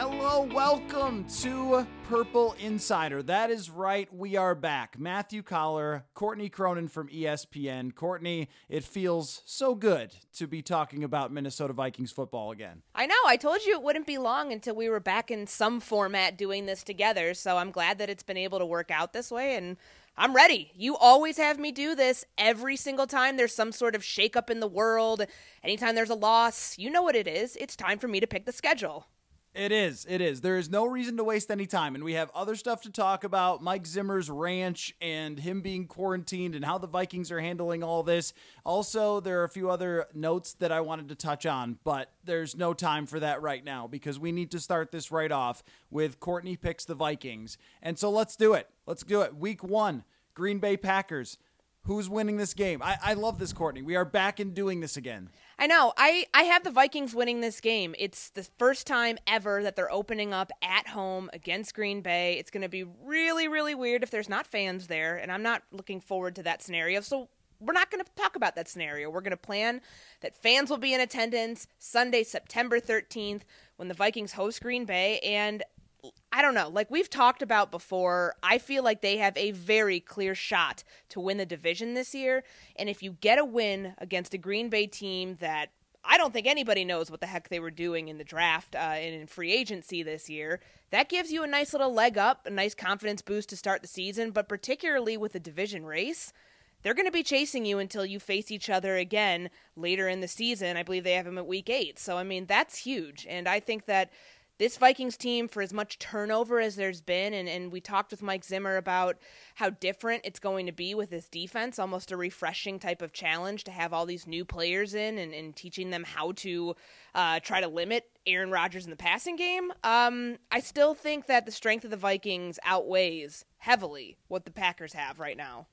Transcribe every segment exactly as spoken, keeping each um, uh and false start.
Hello, welcome to Purple Insider. That is right, we are back. Matthew Collar, Courtney Cronin from E S P N. Courtney, it feels so good to be talking about Minnesota Vikings football again. I know, I told you it wouldn't be long until we were back in some format doing this together, so I'm glad that it's been able to work out this way, and I'm ready. You always have me do this every single time there's some sort of shakeup in the world. Anytime there's a loss, you know what it is. It's time for me to pick the schedule. It is. It is. There is no reason to waste any time, and we have other stuff to talk about. Mike Zimmer's ranch and him being quarantined and how the Vikings are handling all this. Also, there are a few other notes that I wanted to touch on, but there's no time for that right now because we need to start this right off with Courtney picks the Vikings. And so let's do it. Let's do it. Week one, Green Bay Packers. Who's winning this game? I, I love this, Courtney. We are back in doing this again. I know. I, I have the Vikings winning this game. It's the first time ever that they're opening up at home against Green Bay. It's going to be really, really weird if there's not fans there, and I'm not looking forward to that scenario. So we're not going to talk about that scenario. We're going to plan that fans will be in attendance Sunday, September thirteenth, when the Vikings host Green Bay, and I don't know, like we've talked about before, I feel like they have a very clear shot to win the division this year. And if you get a win against a Green Bay team that I don't think anybody knows what the heck they were doing in the draft uh, and in free agency this year, that gives you a nice little leg up, a nice confidence boost to start the season. But particularly with the division race, they're going to be chasing you until you face each other again later in the season. I believe they have them at week eight. So, I mean, that's huge. And I think that this Vikings team, for as much turnover as there's been, and, and we talked with Mike Zimmer about how different it's going to be with this defense, almost a refreshing type of challenge to have all these new players in and, and teaching them how to uh, try to limit Aaron Rodgers in the passing game. Um, I still think that the strength of the Vikings outweighs heavily what the Packers have right now.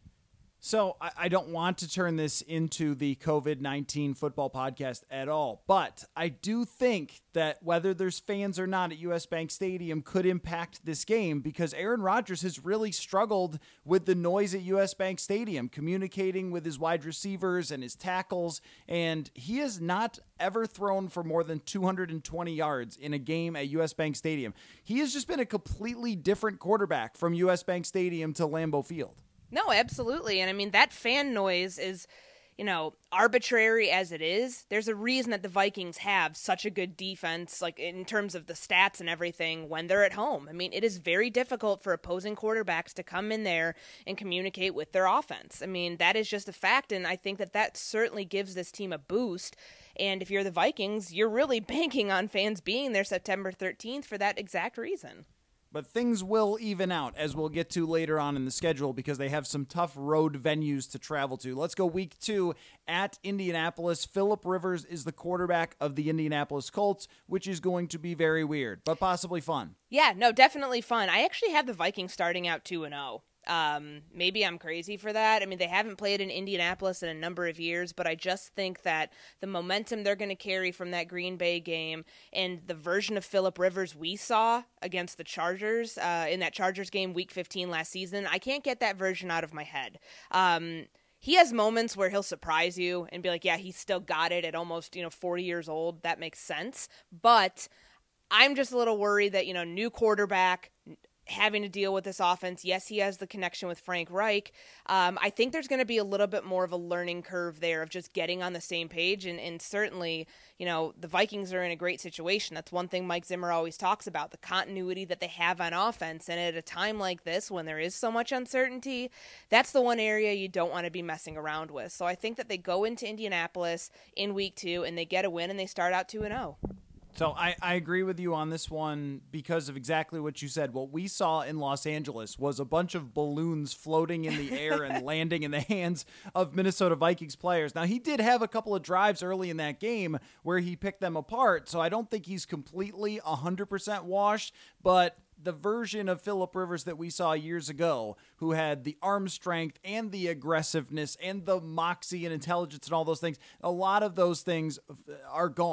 So I, I don't want to turn this into the covid nineteen football podcast at all, but I do think that whether there's fans or not at U S Bank Stadium could impact this game because Aaron Rodgers has really struggled with the noise at U S Bank Stadium, communicating with his wide receivers and his tackles, and he has not ever thrown for more than two hundred twenty yards in a game at U S Bank Stadium. He has just been a completely different quarterback from U S Bank Stadium to Lambeau Field. No, absolutely. And I mean, that fan noise is, you know, arbitrary as it is. There's a reason that the Vikings have such a good defense, like in terms of the stats and everything, when they're at home. I mean, it is very difficult for opposing quarterbacks to come in there and communicate with their offense. I mean, that is just a fact. And I think that that certainly gives this team a boost. And if you're the Vikings, you're really banking on fans being there September thirteenth for that exact reason. But things will even out, as we'll get to later on in the schedule, because they have some tough road venues to travel to. Let's go week two at Indianapolis. Phillip Rivers is the quarterback of the Indianapolis Colts, which is going to be very weird, but possibly fun. Yeah, no, definitely fun. I actually have the Vikings starting out two and oh. Um, maybe I'm crazy for that. I mean, they haven't played in Indianapolis in a number of years, but I just think that the momentum they're going to carry from that Green Bay game and the version of Phillip Rivers we saw against the Chargers uh, in that Chargers game week fifteen last season, I can't get that version out of my head. Um, he has moments where he'll surprise you and be like, yeah, he's still got it at almost, you know, forty years old. That makes sense. But I'm just a little worried that, you know, new quarterback, having to deal with this offense. Yes, he has the connection with Frank Reich. Um, I think there's going to be a little bit more of a learning curve there of just getting on the same page. And, and certainly, you know, the Vikings are in a great situation. That's one thing Mike Zimmer always talks about, the continuity that they have on offense. And at a time like this, when there is so much uncertainty, that's the one area you don't want to be messing around with. So I think that they go into Indianapolis in week two and they get a win and they start out two and oh. So I, I agree with you on this one because of exactly what you said. What we saw in Los Angeles was a bunch of balloons floating in the air and landing in the hands of Minnesota Vikings players. Now, he did have a couple of drives early in that game where he picked them apart, so I don't think he's completely one hundred percent washed, but the version of Phillip Rivers that we saw years ago, who had the arm strength and the aggressiveness and the moxie and intelligence and all those things, a lot of those things are gone.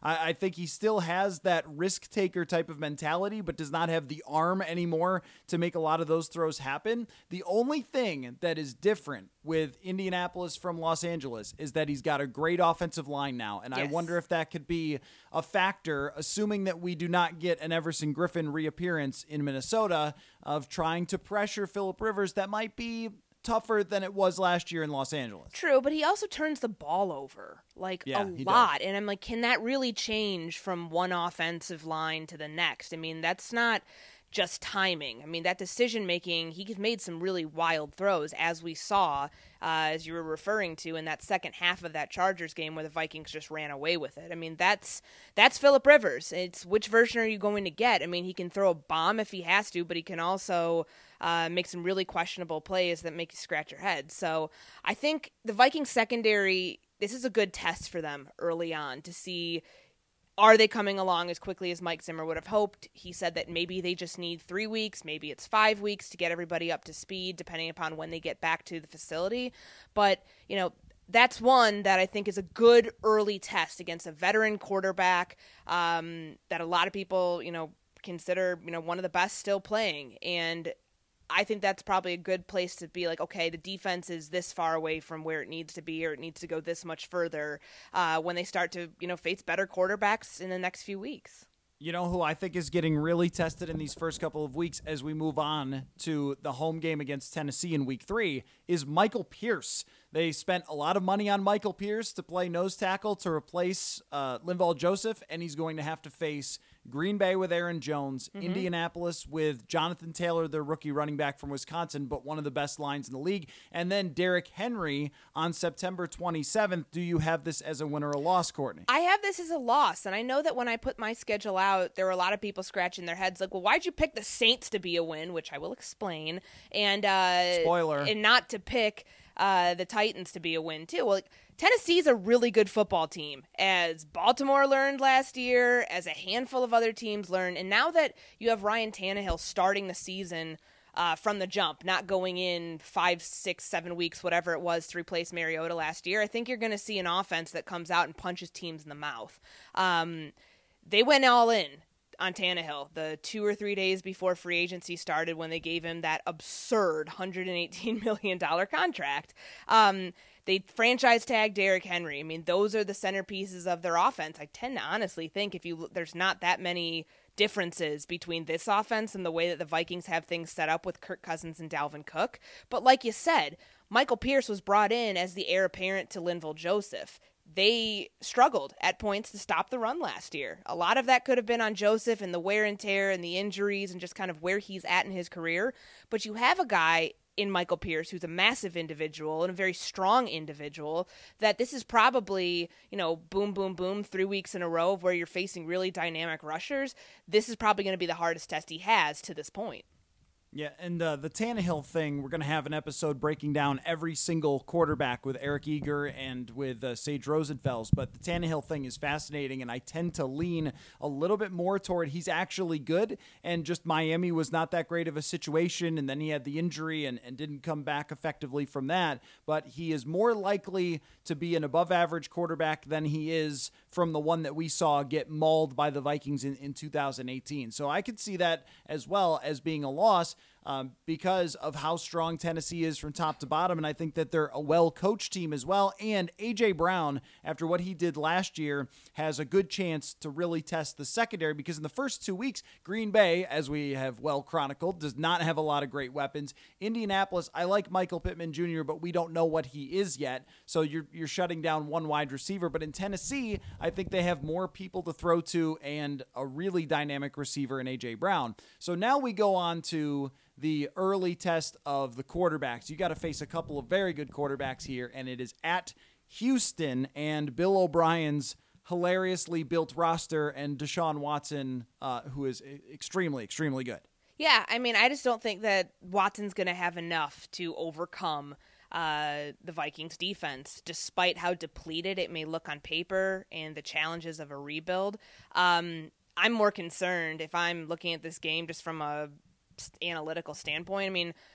I, I think he still has that risk taker type of mentality, but does not have the arm anymore to make a lot of those throws happen. The only thing that is different with Indianapolis from Los Angeles is that he's got a great offensive line now. And yes. I wonder if that could be a factor, assuming that we do not get an Everson Griffin reappearance in Minnesota, of trying to pressure Phillip Rivers. That might be tougher than it was last year in Los Angeles. True, but he also turns the ball over like yeah, a lot. Does. And I'm like, can that really change from one offensive line to the next? I mean, that's not just timing. I mean, that decision-making, he's made some really wild throws, as we saw, uh, as you were referring to, in that second half of that Chargers game where the Vikings just ran away with it. I mean, that's that's Phillip Rivers. It's which version are you going to get? I mean, he can throw a bomb if he has to, but he can also uh, make some really questionable plays that make you scratch your head. So I think the Vikings secondary, this is a good test for them early on to see, are they coming along as quickly as Mike Zimmer would have hoped? He said that maybe they just need three weeks, maybe it's five weeks to get everybody up to speed, depending upon when they get back to the facility. But, you know, that's one that I think is a good early test against a veteran quarterback um, that a lot of people, you know, consider, you know, one of the best still playing. And I think that's probably a good place to be like, okay, the defense is this far away from where it needs to be, or it needs to go this much further uh, when they start to, you know, face better quarterbacks in the next few weeks. You know who I think is getting really tested in these first couple of weeks as we move on to the home game against Tennessee in week three is Michael Pierce. They spent a lot of money on Michael Pierce to play nose tackle to replace uh, Linval Joseph, and he's going to have to face Green Bay with Aaron Jones, mm-hmm. Indianapolis with Jonathan Taylor, their rookie running back from Wisconsin, but one of the best lines in the league, and then Derrick Henry on September twenty-seventh. Do you have this as a win or a loss, Courtney? I have this as a loss, and I know that when I put my schedule out, there were a lot of people scratching their heads like, well, why'd you pick the Saints to be a win, which I will explain, and uh, spoiler, and not to pick uh, the Titans to be a win, too. Well, like, Tennessee's a really good football team, as Baltimore learned last year, as a handful of other teams learned, and now that you have Ryan Tannehill starting the season uh, from the jump, not going in five, six, seven weeks, whatever it was, to replace Mariota last year, I think you're going to see an offense that comes out and punches teams in the mouth. Um, they went all in on Tannehill the two or three days before free agency started when they gave him that absurd one hundred eighteen million dollars contract. Um, they franchise tag Derrick Henry. I mean, those are the centerpieces of their offense. I tend to honestly think if you there's not that many differences between this offense and the way that the Vikings have things set up with Kirk Cousins and Dalvin Cook. But like you said, Michael Pierce was brought in as the heir apparent to Linval Joseph. They struggled at points to stop the run last year. A lot of that could have been on Joseph and the wear and tear and the injuries and just kind of where he's at in his career. But you have a guy in Michael Pierce who's a massive individual and a very strong individual that this is probably, you know, boom, boom, boom, three weeks in a row of where you're facing really dynamic rushers. This is probably going to be the hardest test he has to this point. Yeah, and uh, the Tannehill thing, we're going to have an episode breaking down every single quarterback with Eric Eager and with uh, Sage Rosenfels, but the Tannehill thing is fascinating, and I tend to lean a little bit more toward he's actually good, and just Miami was not that great of a situation, and then he had the injury and, and didn't come back effectively from that, but he is more likely to be an above-average quarterback than he is from the one that we saw get mauled by the Vikings in, in two thousand eighteen. So I could see that as well as being a loss. Um, because of how strong Tennessee is from top to bottom. And I think that they're a well-coached team as well. And A J. Brown, after what he did last year, has a good chance to really test the secondary because in the first two weeks, Green Bay, as we have well chronicled, does not have a lot of great weapons. Indianapolis, I like Michael Pittman Junior, but we don't know what he is yet. So you're, you're shutting down one wide receiver. But in Tennessee, I think they have more people to throw to and a really dynamic receiver in A J. Brown. So now we go on to the early test of the quarterbacks. You got to face a couple of very good quarterbacks here, and it is at Houston and Bill O'Brien's hilariously built roster and Deshaun Watson, uh, who is extremely, extremely good. Yeah, I mean, I just don't think that Watson's going to have enough to overcome uh, the Vikings defense, despite how depleted it may look on paper and the challenges of a rebuild. Um, I'm more concerned if I'm looking at this game just from a analytical standpoint. I mean,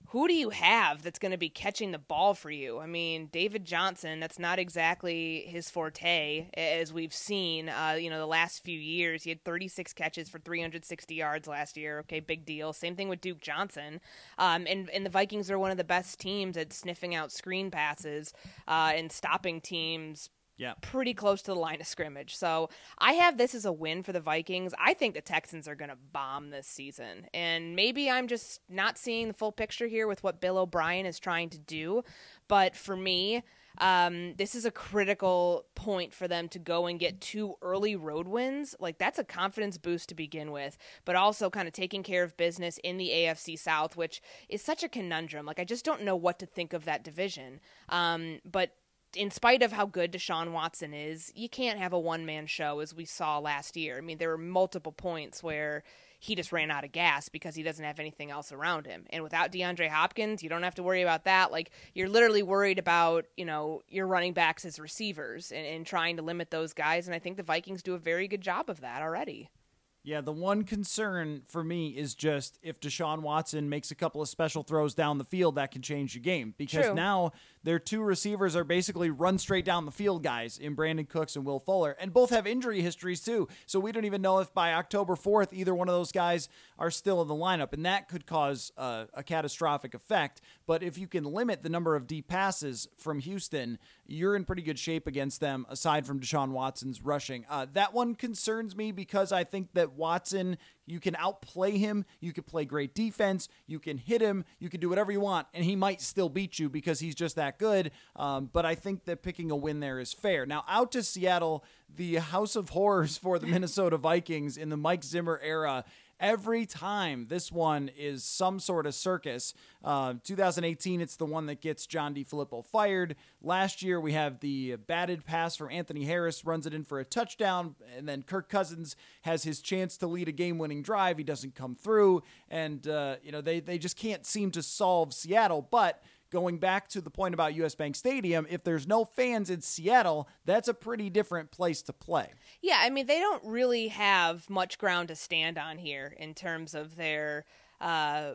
who do you have that's going to be catching the ball for you? I mean, David Johnson, that's not exactly his forte, as we've seen, uh, you know, the last few years. He had thirty-six catches for three hundred sixty yards last year. Okay, big deal. Same thing with Duke Johnson. Um, and, and the Vikings are one of the best teams at sniffing out screen passes uh, and stopping teams Yeah. pretty close to the line of scrimmage. So I have this as a win for the Vikings. I think the Texans are going to bomb this season. And maybe I'm just not seeing the full picture here with what Bill O'Brien is trying to do. But for me, um, this is a critical point for them to go and get two early road wins. Like, that's a confidence boost to begin with, but also kind of taking care of business in the A F C South, which is such a conundrum. Like, I just don't know what to think of that division. Um, but in spite of how good Deshaun Watson is, you can't have a one-man show as we saw last year. I mean, there were multiple points where he just ran out of gas because he doesn't have anything else around him. And without DeAndre Hopkins, you don't have to worry about that. Like, you're literally worried about, you know, your running backs as receivers and, and trying to limit those guys. And I think the Vikings do a very good job of that already. Yeah, the one concern for me is just if Deshaun Watson makes a couple of special throws down the field, that can change the game. Because True. now their two receivers are basically run straight down the field guys in Brandon Cooks and Will Fuller, and both have injury histories too. So we don't even know if by October fourth, either one of those guys are still in the lineup, and that could cause uh, a catastrophic effect. But if you can limit the number of deep passes from Houston, you're in pretty good shape against them, aside from Deshaun Watson's rushing. Uh, that one concerns me because I think that Watson, you can outplay him, you can play great defense, you can hit him, you can do whatever you want, and he might still beat you because he's just that good. Um, but I think that picking a win there is fair. Now, out to Seattle, the house of horrors for the Minnesota Vikings in the Mike Zimmer era. Every time this one is some sort of circus. Uh, two thousand eighteen, it's the one that gets John DeFilippo fired. Last year, we have the batted pass from Anthony Harris, runs it in for a touchdown, and then Kirk Cousins has his chance to lead a game-winning drive. He doesn't come through, and uh, you know they they just can't seem to solve Seattle. But going back to the point about U S Bank Stadium, if there's no fans in Seattle, that's a pretty different place to play. Yeah, I mean, they don't really have much ground to stand on here in terms of their uh,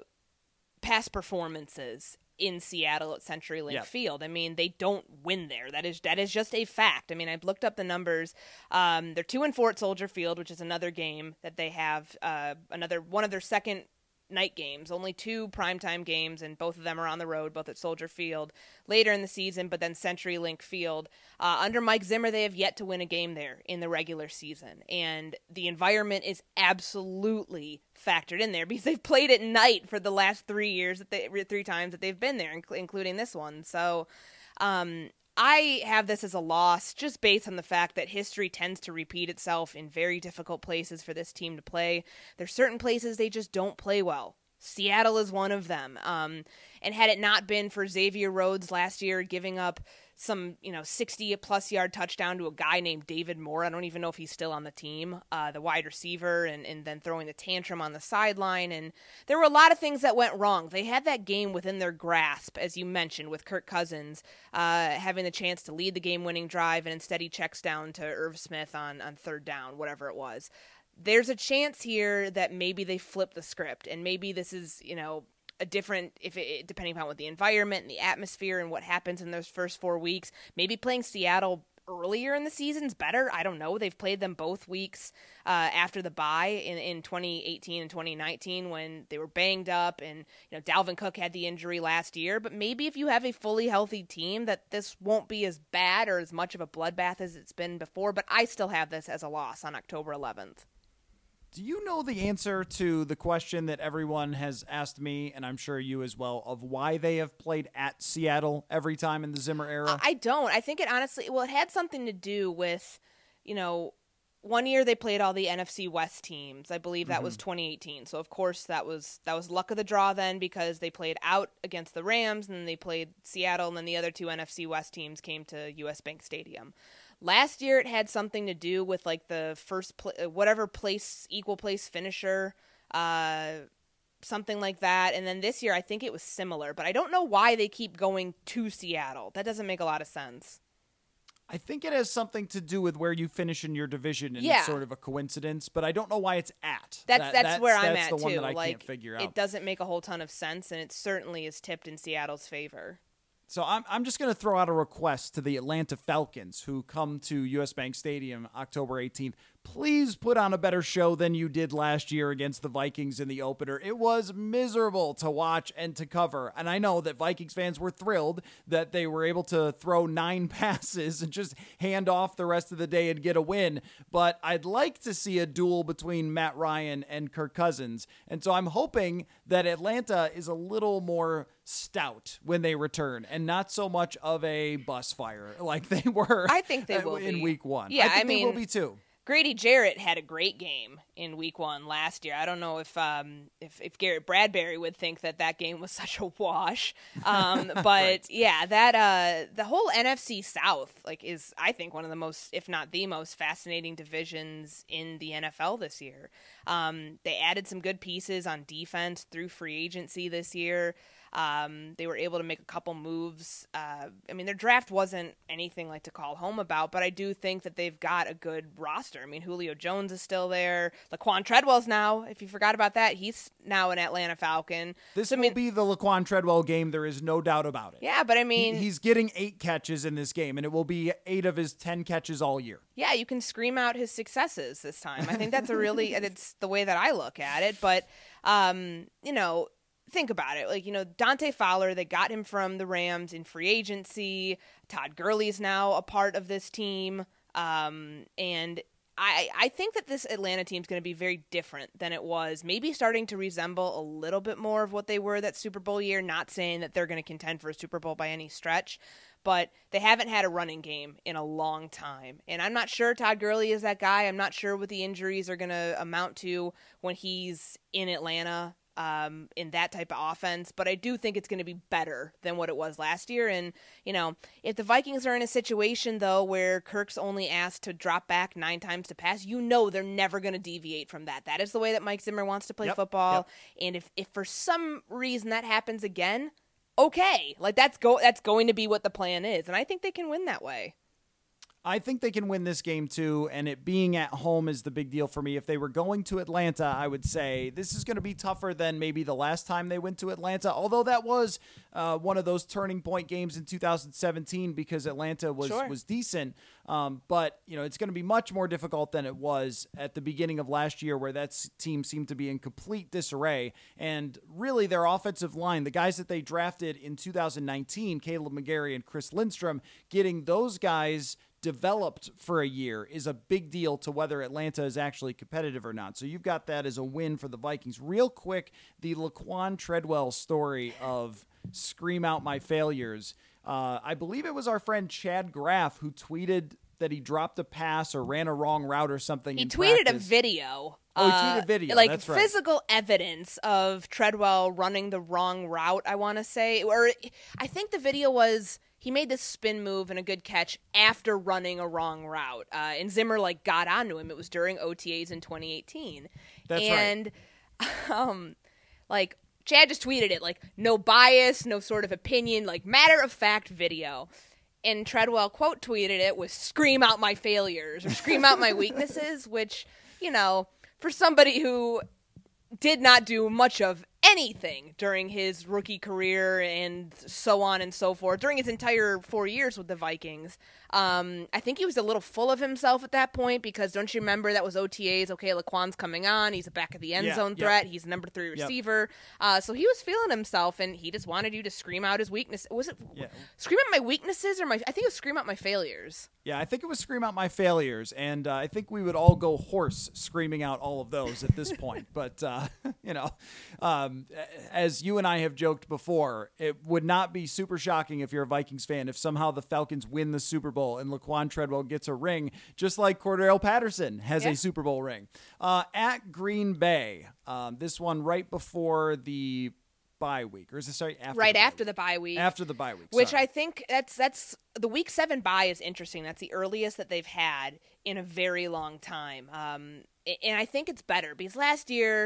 past performances in Seattle at CenturyLink Yeah. Field. I mean, they don't win there. That is that is just a fact. I mean, I've looked up the numbers. Um, they're two and four at Soldier Field, which is another game that they have. Uh, another one of their second night games, only two primetime games, and both of them are on the road, both at Soldier Field later in the season, but then CenturyLink Field. Uh, under Mike Zimmer, they have yet to win a game there in the regular season, and the environment is absolutely factored in there because they've played at night for the last three years, that they three times that they've been there, including this one. So, um, I have this as a loss just based on the fact that history tends to repeat itself in very difficult places for this team to play. There's certain places they just don't play well. Seattle is one of them. Um, and had it not been for Xavier Rhodes last year giving up some, you know, sixty-plus yard touchdown to a guy named David Moore, I don't even know if he's still on the team, uh, the wide receiver, and, and then throwing the tantrum on the sideline. And there were a lot of things that went wrong. They had that game within their grasp, as you mentioned, with Kirk Cousins uh, having the chance to lead the game-winning drive, and instead he checks down to Irv Smith on, on third down, whatever it was. There's a chance here that maybe they flip the script, and maybe this is, you know, a different, if it, depending upon what the environment and the atmosphere and what happens in those first four weeks, maybe playing Seattle earlier in the season's better. I don't know. They've played them both weeks uh, after the bye in, in twenty eighteen and twenty nineteen when they were banged up, and you know Dalvin Cook had the injury last year. But maybe if you have a fully healthy team, that this won't be as bad or as much of a bloodbath as it's been before. But I still have this as a loss on October eleventh. Do you know the answer to the question that everyone has asked me, and I'm sure you as well, of why they have played at Seattle every time in the Zimmer era? I don't. I think it honestly, well, it had something to do with, you know, one year they played all the N F C West teams. I believe that mm-hmm. was twenty eighteen. So of course that was that was luck of the draw then, because they played out against the Rams, and then they played Seattle, and then the other two N F C West teams came to U S Bank Stadium. Last year, it had something to do with like the first, pl- whatever place, equal place finisher, uh, something like that. And then this year, I think it was similar, but I don't know why they keep going to Seattle. That doesn't make a lot of sense. I think it has something to do with where you finish in your division, and Yeah. it's sort of a coincidence, but I don't know why it's at. That's That- that's, where I'm that's at the one too. that I like can't figure out. it doesn't make a whole ton of sense, and it certainly is tipped in Seattle's favor. So I'm I'm just going to throw out a request to the Atlanta Falcons who come to U S. Bank Stadium October eighteenth. Please put on a better show than you did last year against the Vikings in the opener. It was miserable to watch and to cover. And I know that Vikings fans were thrilled that they were able to throw nine passes and just hand off the rest of the day and get a win. But I'd like to see a duel between Matt Ryan and Kirk Cousins. And so I'm hoping that Atlanta is a little more stout when they return and not so much of a bus fire like they were I think they will in be. week one. Yeah, I think I mean, they will be too. Grady Jarrett had a great game in Week One last year. I don't know if um, if, if Garrett Bradbury would think that that game was such a wash, um, but Right. yeah, that uh, the whole N F C South like is I think one of the most, if not the most, fascinating divisions in the N F L this year. Um, they added some good pieces on defense through free agency this year. Um, they were able to make a couple moves. Uh, I mean, their draft wasn't anything like to call home about, but I do think that they've got a good roster. I mean, Julio Jones is still there. Laquan Treadwell's now, if you forgot about that, he's now an Atlanta Falcon. This So, I will mean, be the Laquan Treadwell game. There is no doubt about it. yeah, but I He- mean, he's getting eight catches in this game, and it will be eight of his ten catches all year. yeah, you can scream out his successes this time. I think that's a really, it's the way that I look at it. But, um, you know, think about it. Like, you know, Dante Fowler, they got him from the Rams in free agency. Todd Gurley's now a part of this team. Um, and I, I think that this Atlanta team is going to be very different than it was, maybe starting to resemble a little bit more of what they were that Super Bowl year. Not saying that they're going to contend for a Super Bowl by any stretch, but they haven't had a running game in a long time. And I'm not sure Todd Gurley is that guy. I'm not sure what the injuries are going to amount to when he's in Atlanta. Um, in that type of offense, but I do think it's going to be better than what it was last year. And, you know, if the Vikings are in a situation, though, where Kirk's only asked to drop back nine times to pass, you know they're never going to deviate from that. That is the way that Mike Zimmer wants to play Yep, football. yep. And if, if for some reason that happens again, okay. Like, that's go that's going to be what the plan is. And I think they can win that way. I think they can win this game too, and it being at home is the big deal for me. If they were going to Atlanta, I would say this is going to be tougher than maybe the last time they went to Atlanta, although that was uh, one of those turning point games in two thousand seventeen because Atlanta was, Sure. was decent. Um, but, you know, it's going to be much more difficult than it was at the beginning of last year where that s- team seemed to be in complete disarray. And really their offensive line, the guys that they drafted in two thousand nineteen, Caleb McGarry and Chris Lindstrom, getting those guys developed for a year is a big deal to whether Atlanta is actually competitive or not. So you've got that as a win for the Vikings. Real quick, the Laquan Treadwell story of scream out my failures. Uh, I believe it was our friend Chad Graff who tweeted that he dropped a pass or ran a wrong route or something. He in tweeted practice. a video. Oh, he uh, tweeted a video. Like That's right. physical evidence of Treadwell running the wrong route, I want to say. Or I think the video was he made this spin move and a good catch after running a wrong route. Uh, and Zimmer, like, got onto him. It was during O T As in twenty eighteen. That's right. and, um, like, Chad just tweeted it, like, no bias, no sort of opinion, like, matter-of-fact video. And Treadwell quote tweeted it with "scream out my failures" or "scream out my weaknesses," which, you know, for somebody who did not do much of anything during his rookie career and so on and so forth, during his entire four years with the Vikings, um, I think he was a little full of himself at that point because don't you remember that was O T As? Okay, Laquan's coming on. He's a back of the end Yeah, zone yep. threat. He's a number three Yep. receiver. Uh, so he was feeling himself, and he just wanted you to scream out his weakness. Was it Yeah. scream out my weaknesses or my? I think it was scream out my failures. Yeah, I think it was scream out my failures, and uh, I think we would all go hoarse screaming out all of those at this point. But, uh, you know, um, as you and I have joked before, it would not be super shocking if you're a Vikings fan if somehow the Falcons win the Super Bowl and Laquan Treadwell gets a ring, just like Cordell Patterson has Yeah. a Super Bowl ring. Uh, at Green Bay, um, this one right before the bye week, or is it sorry after Right the bye after week? the bye week. after the bye week, Which sorry. I think that's that's the week seven bye is interesting. That's the earliest that they've had in a very long time, um, and I think it's better because last year,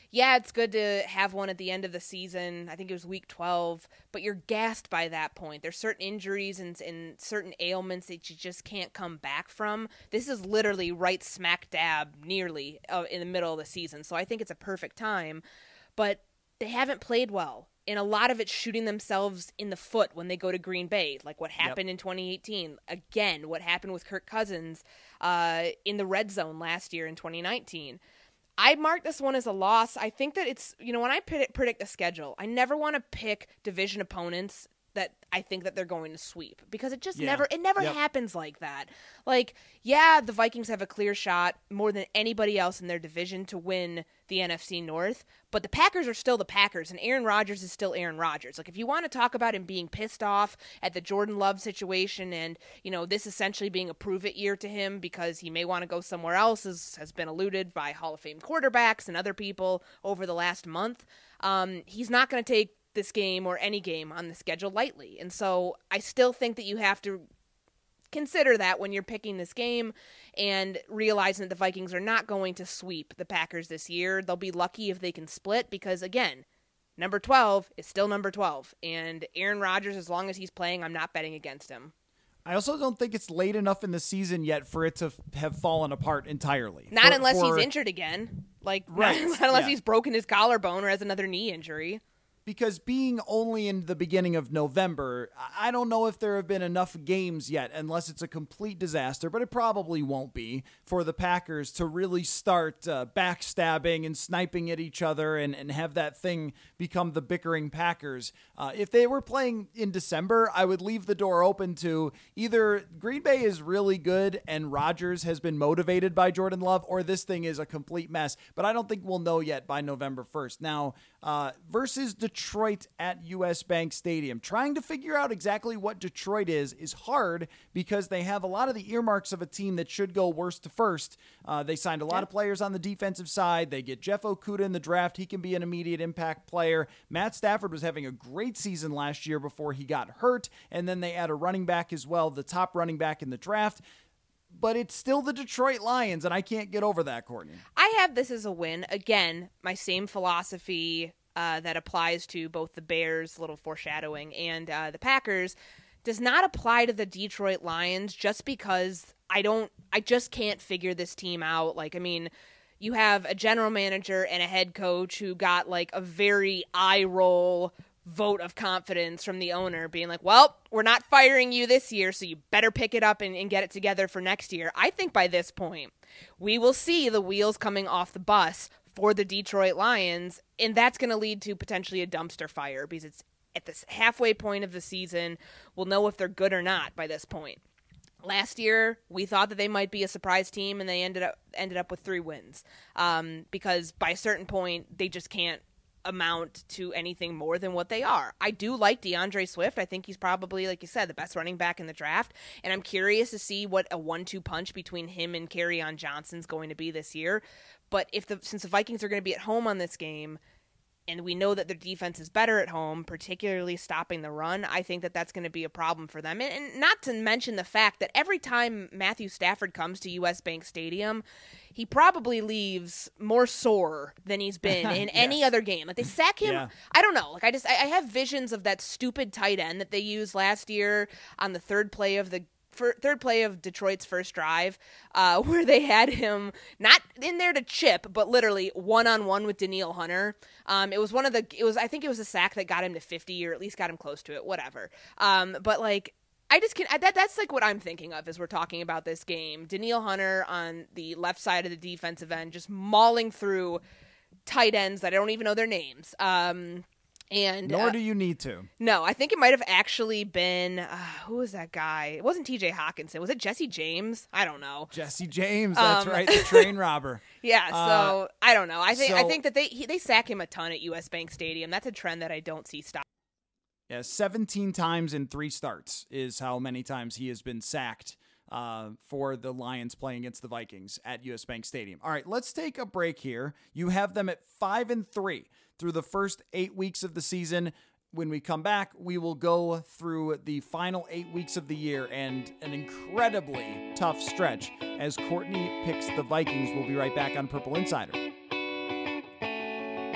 yeah, it's good to have one at the end of the season. I think it was week twelve, but you're gassed by that point. There's certain injuries and, and certain ailments that you just can't come back from. This is literally right smack dab nearly uh, in the middle of the season, so I think it's a perfect time. But they haven't played well. And a lot of it's shooting themselves in the foot when they go to Green Bay, like what happened yep. in twenty eighteen. Again, what happened with Kirk Cousins uh, in the red zone last year in twenty nineteen. I mark this one as a loss. I think that it's, you know, when I predict, predict the schedule, I never want to pick division opponents that I think that they're going to sweep, because it just yeah. never, it never yep. happens like that. Like, yeah, the Vikings have a clear shot more than anybody else in their division to win the N F C North, but the Packers are still the Packers, and Aaron Rodgers is still Aaron Rodgers. Like, if you want to talk about him being pissed off at the Jordan Love situation and, you know, this essentially being a prove-it year to him because he may want to go somewhere else, as has been alluded by Hall of Fame quarterbacks and other people over the last month, um, he's not going to take this game or any game on the schedule lightly. And so I still think that you have to consider that when you're picking this game and realizing that the Vikings are not going to sweep the Packers this year. They'll be lucky if they can split because, again, number twelve is still number twelve. And Aaron Rodgers, as long as he's playing, I'm not betting against him. I also don't think it's late enough in the season yet for it to f- have fallen apart entirely. Not for, unless for... he's injured again. Like, right. not, not unless yeah. he's broken his collarbone or has another knee injury. Because being only in the beginning of November, I don't know if there have been enough games yet, unless it's a complete disaster, but it probably won't be, for the Packers to really start uh, backstabbing and sniping at each other and, and have that thing become the bickering Packers. Uh, if they were playing in December, I would leave the door open to either Green Bay is really good and Rodgers has been motivated by Jordan Love, or this thing is a complete mess. But I don't think we'll know yet by November first. Now, uh, versus Detroit at U S Bank Stadium. Trying to figure out exactly what Detroit is is hard because they have a lot of the earmarks of a team that should go worst to first. Uh, they signed a lot of players on the defensive side. They get Jeff Okudah in the draft. He can be an immediate impact player. Matt Stafford was having a great season last year before he got hurt, and then they add a running back as well, the top running back in the draft. But it's still the Detroit Lions, and I can't get over that, Courtney. I have this as a win. Again, my same philosophy uh, that applies to both the Bears, little foreshadowing, and uh, the Packers does not apply to the Detroit Lions just because I don't, I just can't figure this team out. Like, I mean, you have a general manager and a head coach who got like a very eye roll vote of confidence from the owner being like, well, we're not firing you this year, so you better pick it up and, and get it together for next year. I think by this point, we will see the wheels coming off the bus for the Detroit Lions, and that's going to lead to potentially a dumpster fire because it's at the halfway point of the season. We'll know if they're good or not by this point. Last year, we thought that they might be a surprise team, and they ended up ended up with three wins um, because by a certain point, they just can't amount to anything more than what they are. I do like DeAndre Swift. I think he's probably, like you said, the best running back in the draft, and I'm curious to see what a one two punch between him and Kerryon Johnson's going to be this year. But if the since the Vikings are going to be at home on this game, and we know that their defense is better at home, particularly stopping the run, I think that that's going to be a problem for them. And, and not to mention the fact that every time Matthew Stafford comes to U S Bank Stadium, he probably leaves more sore than he's been in yes. any other game. Like, they sack him. Yeah. I don't know. Like, I just, I, I have visions of that stupid tight end that they used last year on the third play of the third play of Detroit's first drive, uh, where they had him not in there to chip, but literally one-on-one with Danielle Hunter. Um, it was one of the, it was, I think it was a sack that got him to fifty, or at least got him close to it, whatever. Um, but like, I just can't, that, that's like what I'm thinking of as we're talking about this game. Danielle Hunter on the left side of the defensive end, just mauling through tight ends that I don't even know their names. Um, And Nor uh, do you need to. No, I think it might have actually been, uh, who was that guy? It wasn't T J Hawkinson. Was it Jesse James? I don't know. Jesse James, that's um, right, the train robber. Yeah, so uh, I don't know. I think so, I think that they he, they sack him a ton at U S Bank Stadium. That's a trend that I don't see stop. Yeah, seventeen times in three starts is how many times he has been sacked uh, for the Lions playing against the Vikings at U S Bank Stadium. All right, let's take a break here. You have them at five and three through the first eight weeks of the season. When we come back, we will go through the final eight weeks of the year and an incredibly tough stretch as Courtney picks the Vikings. We'll be right back on Purple Insider.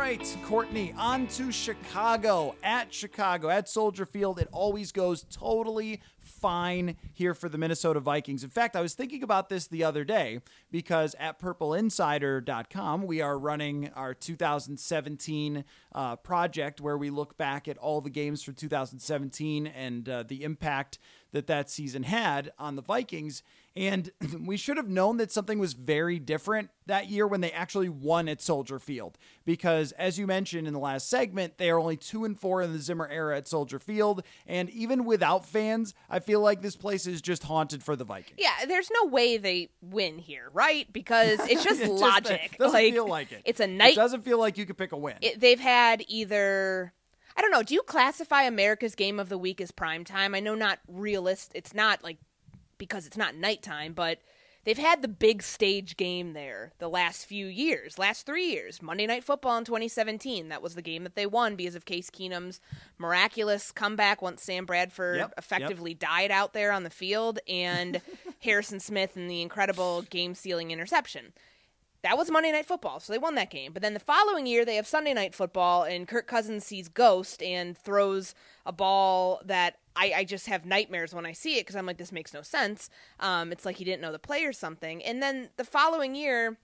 right, Courtney, on to Chicago. At Chicago, at Soldier Field, it always goes totally fine here for the Minnesota Vikings. In fact, I was thinking about this the other day because at purple insider dot com, we are running our two thousand seventeen uh, project where we look back at all the games for two thousand seventeen and uh, the impact that that season had on the Vikings. And we should have known that something was very different that year when they actually won at Soldier Field. Because as you mentioned in the last segment, they are only two and four in the Zimmer era at Soldier Field. And even without fans, I feel like this place is just haunted for the Vikings. Yeah, there's no way they win here, right? Because it's just it logic. Just, it doesn't like, feel like it. It's a night. It doesn't feel like you could pick a win. It, they've had either... I don't know. Do you classify America's Game of the Week as primetime? I know not realist. It's not like because it's not nighttime, but they've had the big stage game there the last few years, last three years. Monday Night Football in twenty seventeen. That was the game that they won because of Case Keenum's miraculous comeback once Sam Bradford yep, effectively yep. died out there on the field, and Harrison Smith and the incredible game-sealing interception. That was Monday Night Football, so they won that game. But then the following year, they have Sunday Night Football, and Kirk Cousins sees Ghost and throws a ball that I, I just have nightmares when I see it because I'm like, this makes no sense. Um, it's like he didn't know the play or something. And then the following year,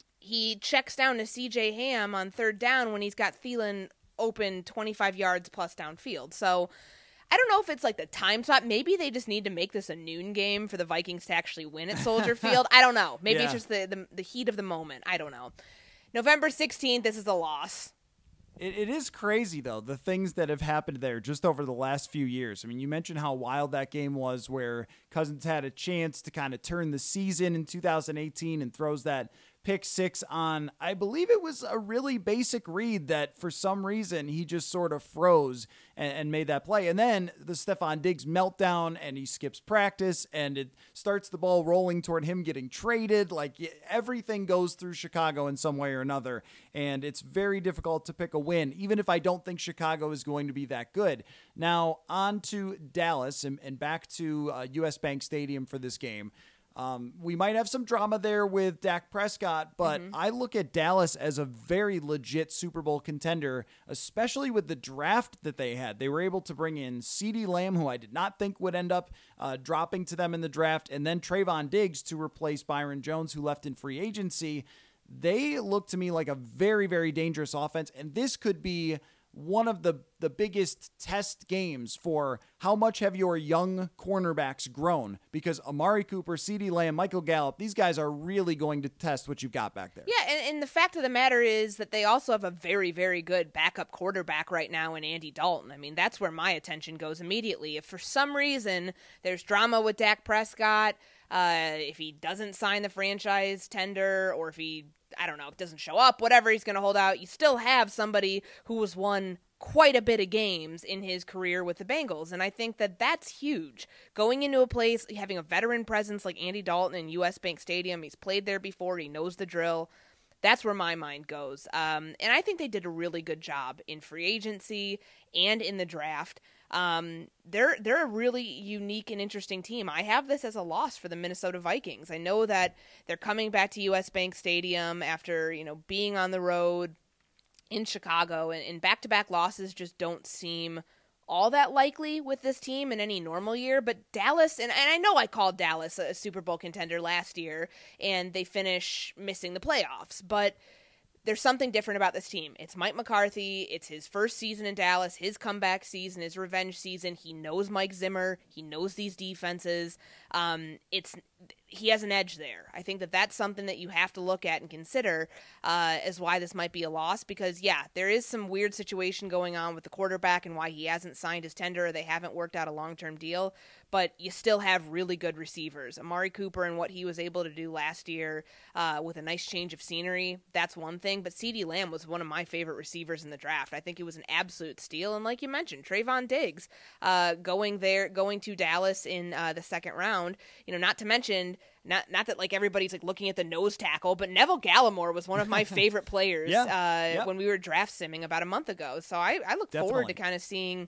he checks down to C J Ham on third down when he's got Thielen open twenty-five yards plus downfield. So I don't know if it's like the time slot. Maybe they just need to make this a noon game for the Vikings to actually win at Soldier Field. I don't know. Maybe yeah. it's just the, the the heat of the moment. I don't know. November sixteenth, this is a loss. It, it is crazy, though, the things that have happened there just over the last few years. I mean, you mentioned how wild that game was where Cousins had a chance to kind of turn the season in two thousand eighteen and throws that pick six on, I believe it was a really basic read that for some reason he just sort of froze and, and made that play. And then the Stefon Diggs meltdown and he skips practice and it starts the ball rolling toward him getting traded. Like everything goes through Chicago in some way or another. And it's very difficult to pick a win, even if I don't think Chicago is going to be that good. Now on to Dallas and, and back to uh, U S Bank Stadium for this game. Um, we might have some drama there with Dak Prescott, but mm-hmm. I look at Dallas as a very legit Super Bowl contender, especially with the draft that they had. They were able to bring in CeeDee Lamb, who I did not think would end up uh, dropping to them in the draft, and then Trayvon Diggs to replace Byron Jones, who left in free agency. They look to me like a very, very dangerous offense, and this could be one of the, the biggest test games for how much have your young cornerbacks grown, because Amari Cooper, CeeDee Lamb, Michael Gallup, these guys are really going to test what you've got back there. Yeah, and, and the fact of the matter is that they also have a very, very good backup quarterback right now in Andy Dalton. I mean, that's where my attention goes immediately. If for some reason there's drama with Dak Prescott, uh, if he doesn't sign the franchise tender, or if he I don't know, doesn't show up, whatever, he's going to hold out, you still have somebody who has won quite a bit of games in his career with the Bengals. And I think that that's huge. Going into a place, having a veteran presence like Andy Dalton in U S Bank Stadium, he's played there before, he knows the drill. That's where my mind goes. Um, and I think they did a really good job in free agency and in the draft. Um, they're they're a really unique and interesting team. I have this as a loss for the Minnesota Vikings. I know that they're coming back to U S Bank Stadium after, you know, being on the road in Chicago, and, and back-to-back losses just don't seem all that likely with this team in any normal year. But Dallas, and, and I know I called Dallas a Super Bowl contender last year, and they finish missing the playoffs, but there's something different about this team. It's Mike McCarthy. It's his first season in Dallas, his comeback season, his revenge season. He knows Mike Zimmer. He knows these defenses. Um, it's he has an edge there. I think that that's something that you have to look at and consider uh, as why this might be a loss, because, yeah, there is some weird situation going on with the quarterback and why he hasn't signed his tender or they haven't worked out a long-term deal, but you still have really good receivers. Amari Cooper and what he was able to do last year uh, with a nice change of scenery, that's one thing, but CeeDee Lamb was one of my favorite receivers in the draft. I think he was an absolute steal, and like you mentioned, Trayvon Diggs uh, going there, going to Dallas in uh, the second round, you know, not to mention, Not not that like everybody's like looking at the nose tackle, but Neville Gallimore was one of my favorite players yeah, uh, yeah. when we were draft simming about a month ago. So I, I look Definitely. forward to kind of seeing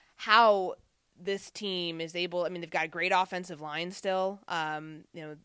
how this team is able. I mean, they've got a great offensive line still. Um, you know,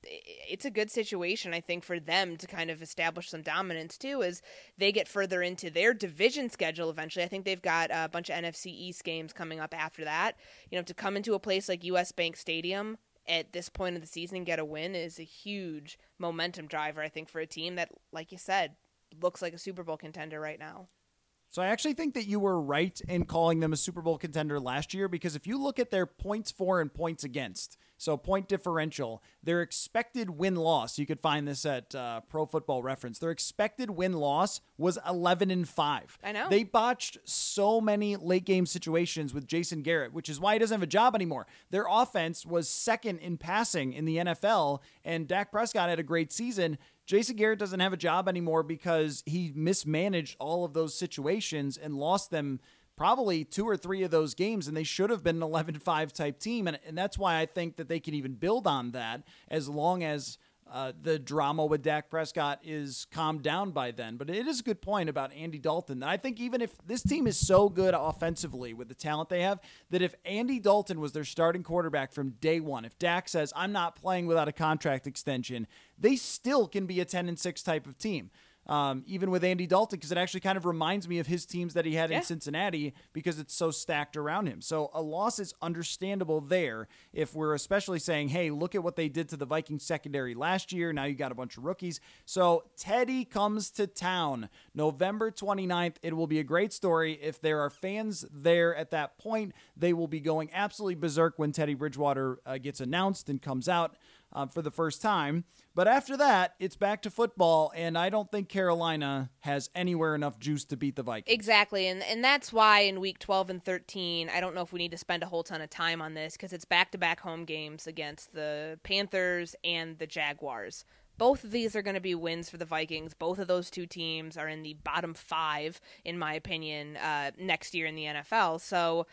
it's a good situation, I think, for them to kind of establish some dominance, too, as they get further into their division schedule eventually. I think they've got a bunch of N F C East games coming up after that. You know, to come into a place like U S Bank Stadium at this point of the season and get a win is a huge momentum driver, I think, for a team that, like you said, looks like a Super Bowl contender right now. So I actually think that you were right in calling them a Super Bowl contender last year, because if you look at their points for and points against, so point differential, their expected win-loss, you could find this at uh, Pro Football Reference, their expected win-loss was eleven and five. I know. They botched so many late-game situations with Jason Garrett, which is why he doesn't have a job anymore. Their offense was second in passing in the N F L, and Dak Prescott had a great season. Jason Garrett doesn't have a job anymore because he mismanaged all of those situations and lost them probably two or three of those games, and they should have been an eleven five type team. And, and that's why I think that they can even build on that as long as uh, the drama with Dak Prescott is calmed down by then. But it is a good point about Andy Dalton. I think even if this team is so good offensively with the talent they have, that if Andy Dalton was their starting quarterback from day one, if Dak says, I'm not playing without a contract extension, they still can be a ten and six type of team. Um, even with Andy Dalton, because it actually kind of reminds me of his teams that he had yeah. in Cincinnati, because it's so stacked around him. So a loss is understandable there if we're especially saying, hey, look at what they did to the Vikings secondary last year. Now you got a bunch of rookies. So Teddy comes to town November twenty-ninth. It will be a great story. If there are fans there at that point, they will be going absolutely berserk when Teddy Bridgewater uh, gets announced and comes out uh, for the first time. But after that, it's back to football, and I don't think Carolina has anywhere enough juice to beat the Vikings. Exactly, and and that's why in week twelve and thirteen, I don't know if we need to spend a whole ton of time on this, because it's back-to-back home games against the Panthers and the Jaguars. Both of these are going to be wins for the Vikings. Both of those two teams are in the bottom five, in my opinion, uh, next year in the N F L. So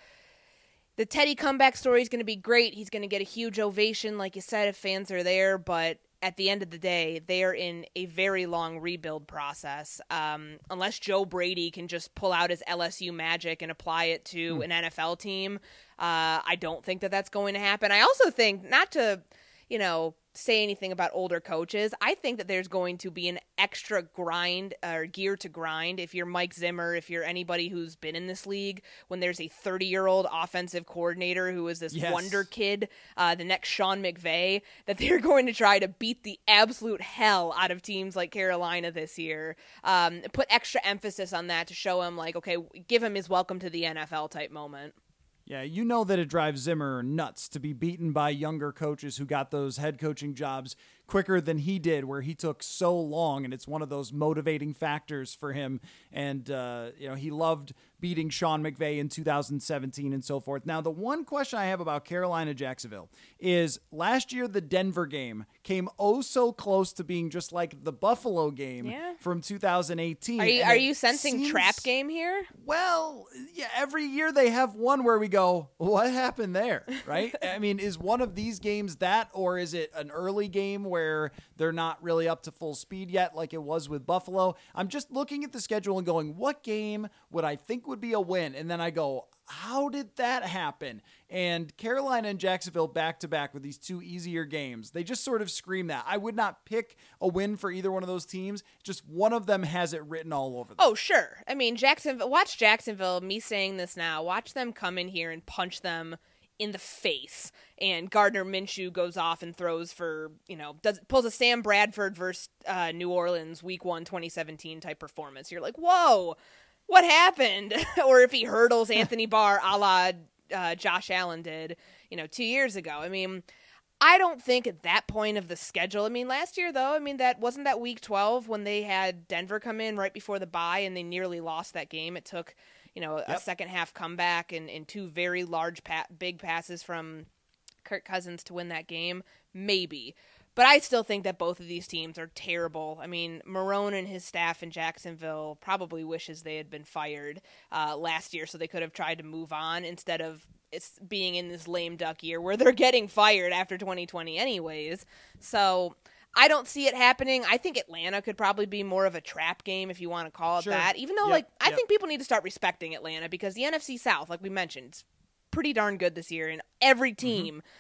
the Teddy comeback story is going to be great. He's going to get a huge ovation, like you said, if fans are there, but at the end of the day, they are in a very long rebuild process. Um, unless Joe Brady can just pull out his L S U magic and apply it to hmm. an N F L team, uh, I don't think that that's going to happen. I also think, not to, you know, say anything about older coaches, I think that there's going to be an extra grind or gear to grind if you're Mike Zimmer, if you're anybody who's been in this league, when there's a thirty-year-old offensive coordinator who is this yes. wonder kid, uh, the next Sean McVay, that they're going to try to beat the absolute hell out of teams like Carolina this year. Um, put extra emphasis on that to show him, like, okay, give him his welcome to the N F L type moment. Yeah, you know that it drives Zimmer nuts to be beaten by younger coaches who got those head coaching jobs quicker than he did, where he took so long, and it's one of those motivating factors for him. And, uh, you know, he loved beating Sean McVay in two thousand seventeen and so forth. Now, the one question I have about Carolina-Jacksonville is last year the Denver game came oh so close to being just like the Buffalo game yeah. from two thousand eighteen. Are you, are you sensing seems, trap game here? Well, yeah, every year they have one where we go, what happened there, right? I mean, is one of these games that, or is it an early game where they're not really up to full speed yet like it was with Buffalo? I'm just looking at the schedule and going, what game would I think would be a win? And then I go, how did that happen? And Carolina and Jacksonville back-to-back with these two easier games, they just sort of scream that. I would not pick a win for either one of those teams. Just one of them has it written all over them. Oh, sure. I mean, Jacksonville. Watch Jacksonville, me saying this now, watch them come in here and punch them in the face, and Gardner Minshew goes off and throws for, you know, does pulls a Sam Bradford versus uh, New Orleans week one twenty seventeen type performance. You're like, whoa, what happened? Or if he hurdles Anthony Barr a la uh, Josh Allen did, you know, two years ago. I mean, I don't think at that point of the schedule, I mean, last year, though, I mean, that wasn't that week twelve when they had Denver come in right before the bye and they nearly lost that game. It took, you know, a yep. second half comeback and, and two very large, pa- big passes from Kirk Cousins to win that game. Maybe. But I still think that both of these teams are terrible. I mean, Marrone and his staff in Jacksonville probably wishes they had been fired uh, last year so they could have tried to move on instead of it's being in this lame duck year where they're getting fired after twenty twenty anyways. So I don't see it happening. I think Atlanta could probably be more of a trap game, if you want to call it sure. that. Even though, yep. like, I yep. think people need to start respecting Atlanta because the N F C South, like we mentioned, is pretty darn good this year, and every team mm-hmm.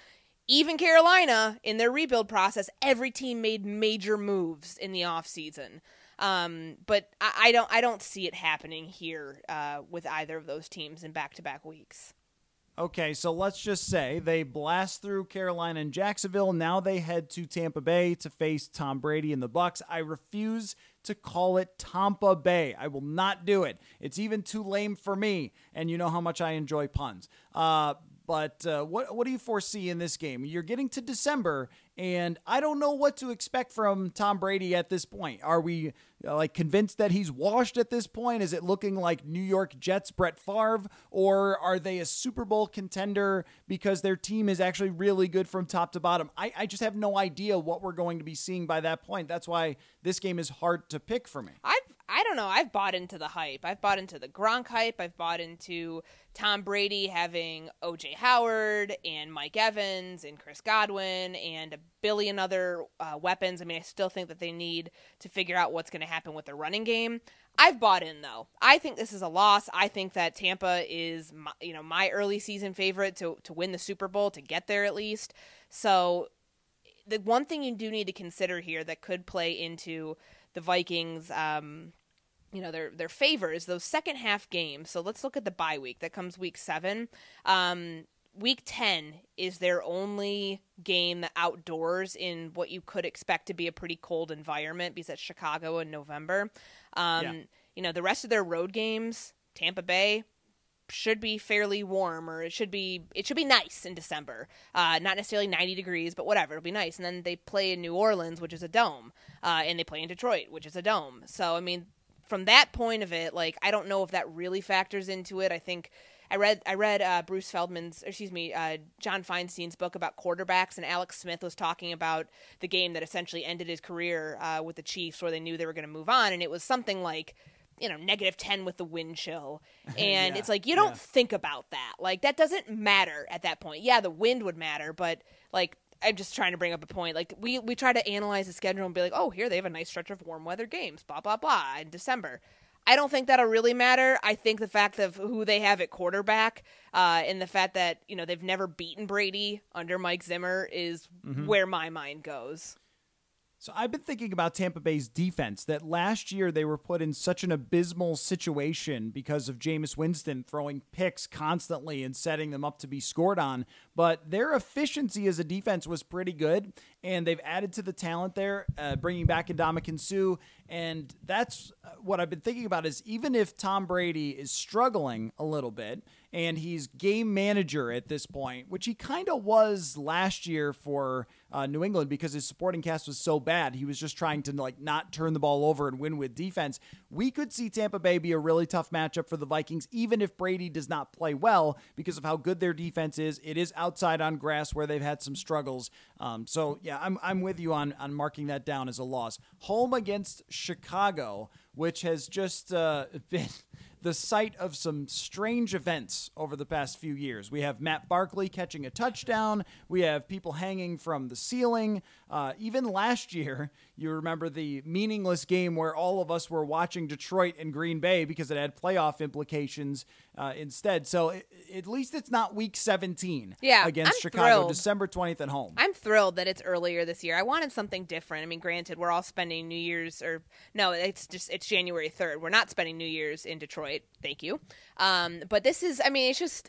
Even Carolina, in their rebuild process, every team made major moves in the offseason. Um, but I, I don't I don't see it happening here uh, with either of those teams in back-to-back weeks. Okay, so let's just say they blast through Carolina and Jacksonville. Now they head to Tampa Bay to face Tom Brady and the Bucs. I refuse to call it Tampa Bay. I will not do it. It's even too lame for me, and you know how much I enjoy puns. Uh, but uh, what what do you foresee in this game? You're getting to December, and I don't know what to expect from Tom Brady at this point. Are we uh, like convinced that he's washed at this point? Is it looking like New York Jets Brett Favre, or are they a Super Bowl contender because their team is actually really good from top to bottom? I, I just have no idea what we're going to be seeing by that point. That's why this game is hard to pick for me. I've I don't know. I've bought into the hype. I've bought into the Gronk hype. I've bought into Tom Brady having O J Howard and Mike Evans and Chris Godwin and a billion other uh, weapons. I mean, I still think that they need to figure out what's going to happen with the running game. I've bought in, though. I think this is a loss. I think that Tampa is, my, you know, my early season favorite to to win the Super Bowl, to get there at least. So the one thing you do need to consider here that could play into the Vikings, um, you know, their their favor is those second half games. So let's look at the bye week. That comes week seven. Um, week ten is their only game outdoors in what you could expect to be a pretty cold environment because it's Chicago in November. Um, yeah. You know, the rest of their road games, Tampa Bay, should be fairly warm, or it should be it should be nice in December. Uh, not necessarily ninety degrees, but whatever, it'll be nice. And then they play in New Orleans, which is a dome, uh, and they play in Detroit, which is a dome. So I mean, from that point of it, like, I don't know if that really factors into it. I think I read I read uh, Bruce Feldman's, excuse me, uh, John Feinstein's book about quarterbacks, and Alex Smith was talking about the game that essentially ended his career uh, with the Chiefs, where they knew they were going to move on, and it was something like, you know, negative ten with the wind chill. And yeah, it's like, you don't yeah. think about that. Like, that doesn't matter at that point. Yeah, the wind would matter, but, like, I'm just trying to bring up a point. Like, we, we try to analyze the schedule and be like, oh, here they have a nice stretch of warm weather games, blah, blah, blah, in December. I don't think that'll really matter. I think the fact of who they have at quarterback uh, and the fact that, you know, they've never beaten Brady under Mike Zimmer is mm-hmm. where my mind goes. So I've been thinking about Tampa Bay's defense, that last year they were put in such an abysmal situation because of Jameis Winston throwing picks constantly and setting them up to be scored on. But their efficiency as a defense was pretty good, and they've added to the talent there, uh, bringing back Ndamukong Suh. And that's what I've been thinking about, is even if Tom Brady is struggling a little bit, and he's game manager at this point, which he kind of was last year for uh, New England because his supporting cast was so bad. He was just trying to like not turn the ball over and win with defense. We could see Tampa Bay be a really tough matchup for the Vikings, even if Brady does not play well, because of how good their defense is. It is outside on grass where they've had some struggles. Um, so yeah, I'm I'm with you on on marking that down as a loss. Home against Chicago, which has just uh, been the site of some strange events over the past few years. We have Matt Barkley catching a touchdown. We have people hanging from the ceiling. Uh, even last year, you remember the meaningless game where all of us were watching Detroit and Green Bay because it had playoff implications uh, instead. So it, at least it's not week seventeen yeah, against I'm Chicago, thrilled. December twentieth at home. I'm thrilled that it's earlier this year. I wanted something different. I mean, granted, we're all spending New Year's, or no, it's just it's January third. We're not spending New Year's in Detroit. Thank you. Um, but this is, I mean, it's just,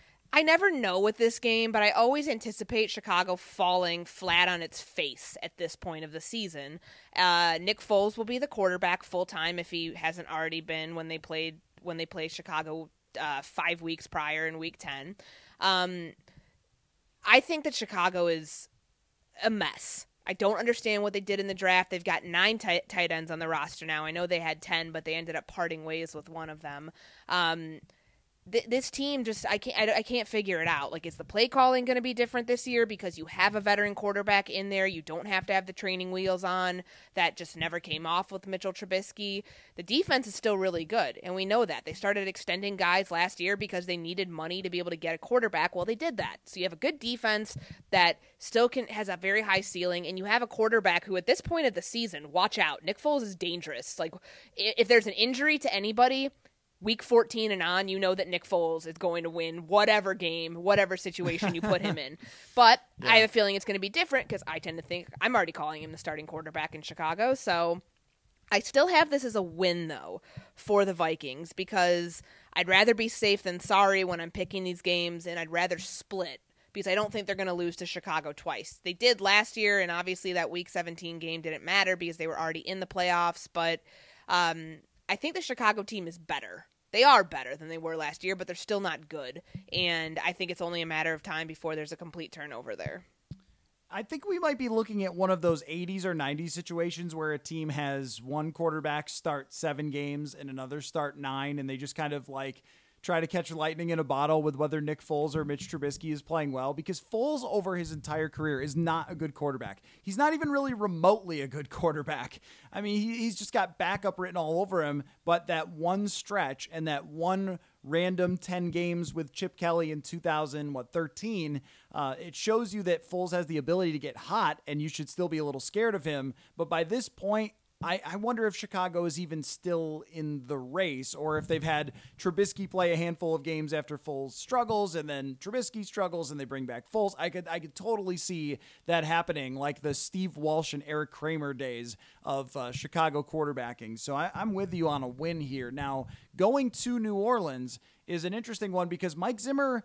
I never know with this game, but I always anticipate Chicago falling flat on its face at this point of the season. Uh, Nick Foles will be the quarterback full time if he hasn't already been when they played when they played Chicago uh, five weeks prior in week ten. Um, I think that Chicago is a mess. I don't understand what they did in the draft. They've got nine tight, tight ends on the roster now. I know they had ten, but they ended up parting ways with one of them. Um, th- this team just, I can't, I, I can't figure it out. Like, is the play calling going to be different this year because you have a veteran quarterback in there? You don't have to have the training wheels on. That just never came off with Mitchell Trubisky. The defense is still really good, and we know that. They started extending guys last year because they needed money to be able to get a quarterback. Well, they did that. So you have a good defense that still can has a very high ceiling, and you have a quarterback who, at this point of the season, watch out. Nick Foles is dangerous. Like, if there's an injury to anybody, week fourteen and on, you know that Nick Foles is going to win whatever game, whatever situation you put him in. But yeah. I have a feeling it's going to be different because I tend to think I'm already calling him the starting quarterback in Chicago. So I still have this as a win, though, for the Vikings because I'd rather be safe than sorry when I'm picking these games, and I'd rather split because I don't think they're going to lose to Chicago twice. They did last year, and obviously that Week seventeen game didn't matter because they were already in the playoffs, but um, I think the Chicago team is better. They are better than they were last year, but they're still not good, and I think it's only a matter of time before there's a complete turnover there. I think we might be looking at one of those eighties or nineties situations where a team has one quarterback start seven games and another start nine, and they just kind of like try to catch lightning in a bottle with whether Nick Foles or Mitch Trubisky is playing well, because Foles over his entire career is not a good quarterback. He's not even really remotely a good quarterback. I mean, he, he's just got backup written all over him, but that one stretch and that one random ten games with Chip Kelly in two thousand thirteen, uh, it shows you that Foles has the ability to get hot, and you should still be a little scared of him. But by this point, I, I wonder if Chicago is even still in the race, or if they've had Trubisky play a handful of games after Foles struggles, and then Trubisky struggles, and they bring back Foles. I could I could totally see that happening, like the Steve Walsh and Eric Kramer days of uh, Chicago quarterbacking. So I, I'm with you on a win here. Now, going to New Orleans is an interesting one because Mike Zimmer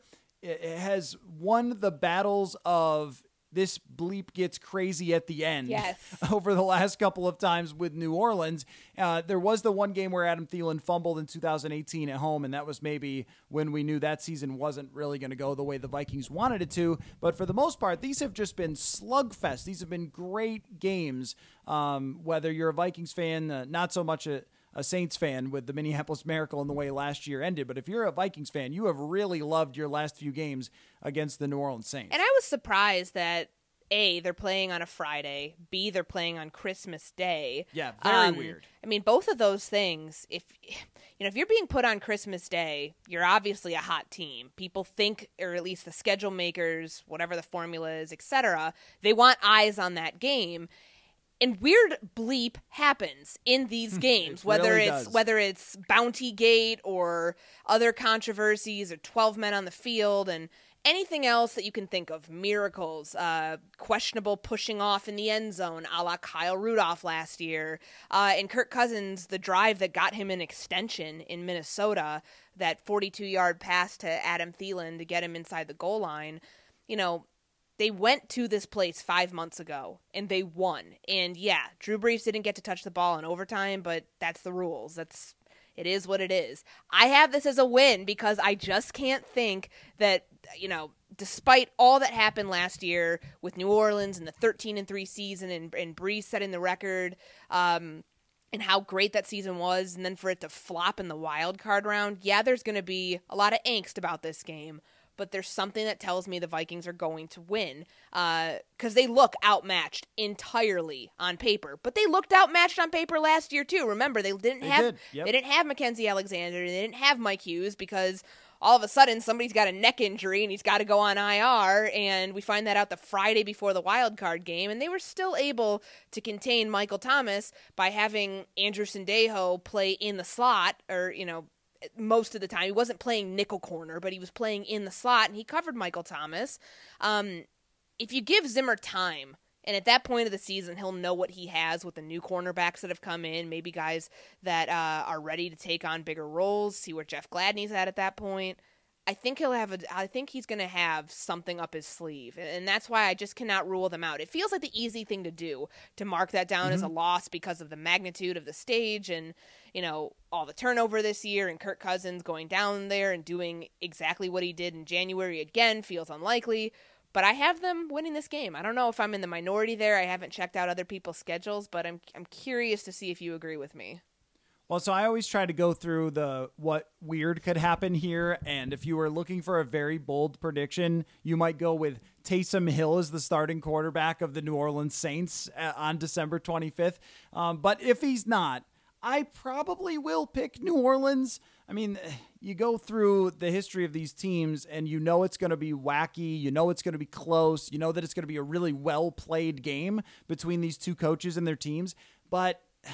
has won the battles of this bleep gets crazy at the end. Yes. Over the last couple of times with New Orleans. Uh, there was the one game where Adam Thielen fumbled in two thousand eighteen at home, and that was maybe when we knew that season wasn't really going to go the way the Vikings wanted it to. But for the most part, these have just been slugfests. These have been great games, um, whether you're a Vikings fan, uh, not so much a a Saints fan with the Minneapolis Miracle and the way last year ended. But if you're a Vikings fan, you have really loved your last few games against the New Orleans Saints. And I was surprised that, A, they're playing on a Friday, B, they're playing on Christmas Day. Yeah, very um, weird. I mean, both of those things, if you know, if you're being put on Christmas Day, you're obviously a hot team. People think, or at least the schedule makers, whatever the formula is, et cetera, they want eyes on that game. And weird bleep happens in these games, it whether really it's does. whether it's Bounty Gate or other controversies or twelve men on the field and anything else that you can think of. Miracles, uh, questionable pushing off in the end zone, a la Kyle Rudolph last year, uh, and Kirk Cousins, the drive that got him an extension in Minnesota, that forty-two yard pass to Adam Thielen to get him inside the goal line. You know, they went to this place five months ago, and they won. And, yeah, Drew Brees didn't get to touch the ball in overtime, but that's the rules. That's it is what it is. I have this as a win because I just can't think that, you know, despite all that happened last year with New Orleans and the thirteen and three season and, and Brees setting the record, um, and how great that season was, and then for it to flop in the wild card round, yeah, there's going to be a lot of angst about this game. But there's something that tells me the Vikings are going to win because uh, they look outmatched entirely on paper. But they looked outmatched on paper last year too. Remember, they didn't they have did. Yep. they didn't have Mackenzie Alexander, they didn't have Mike Hughes because all of a sudden somebody's got a neck injury and he's got to go on I R. And we find that out the Friday before the wild card game, and they were still able to contain Michael Thomas by having Andrew Sendejo play in the slot, or you know. Most of the time. He wasn't playing nickel corner, but he was playing in the slot, and he covered Michael Thomas. Um, if you give Zimmer time, and at that point of the season, he'll know what he has with the new cornerbacks that have come in, maybe guys that uh, are ready to take on bigger roles, see where Jeff Gladney's at at that point. I think he'll have a, I think he's going to have something up his sleeve, and that's why I just cannot rule them out. It feels like the easy thing to do, to mark that down mm-hmm. as a loss because of the magnitude of the stage and, you know, all the turnover this year and Kirk Cousins going down there and doing exactly what he did in January again feels unlikely. But I have them winning this game. I don't know if I'm in the minority there. I haven't checked out other people's schedules, but I'm I'm curious to see if you agree with me. Well, so I always try to go through the what weird could happen here, and if you were looking for a very bold prediction, you might go with Taysom Hill as the starting quarterback of the New Orleans Saints on December twenty-fifth. Um, but if he's not, I probably will pick New Orleans. I mean, you go through the history of these teams, and you know it's going to be wacky. You know it's going to be close. You know that it's going to be a really well-played game between these two coaches and their teams. But